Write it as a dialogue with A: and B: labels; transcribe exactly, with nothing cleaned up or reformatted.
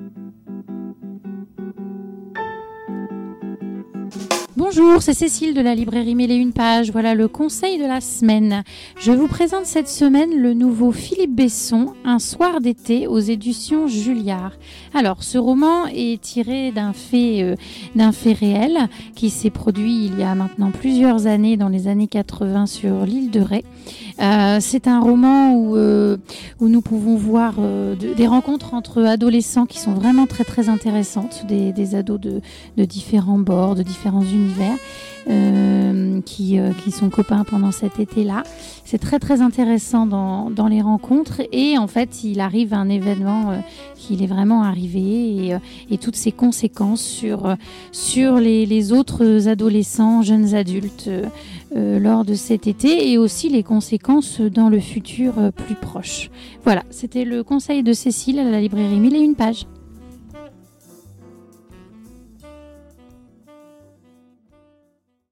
A: Bonjour, c'est Cécile de la librairie Mille et une pages. Voilà le conseil de la semaine. Je vous présente cette semaine le nouveau Philippe Besson, Un soir d'été aux éditions Julliard. Alors, ce roman est tiré d'un fait, euh, d'un fait réel qui s'est produit il y a maintenant plusieurs années, dans les années quatre-vingts, sur l'île de Ré. Euh, c'est un roman où, euh, où nous pouvons voir euh, de, des rencontres entre adolescents qui sont vraiment très très intéressantes, des, des ados de, de différents bords, de différents univers, euh, qui, euh, qui sont copains pendant cet été-là. C'est très très intéressant dans, dans les rencontres, et en fait il arrive un événement euh, qu'il est vraiment arrivé, et, euh, et toutes ses conséquences sur, euh, sur les, les autres adolescents, jeunes adultes euh, euh, lors de cet été, et aussi les conséquences dans le futur euh, plus proche. Voilà, c'était le conseil de Cécile à la librairie Mille et une pages.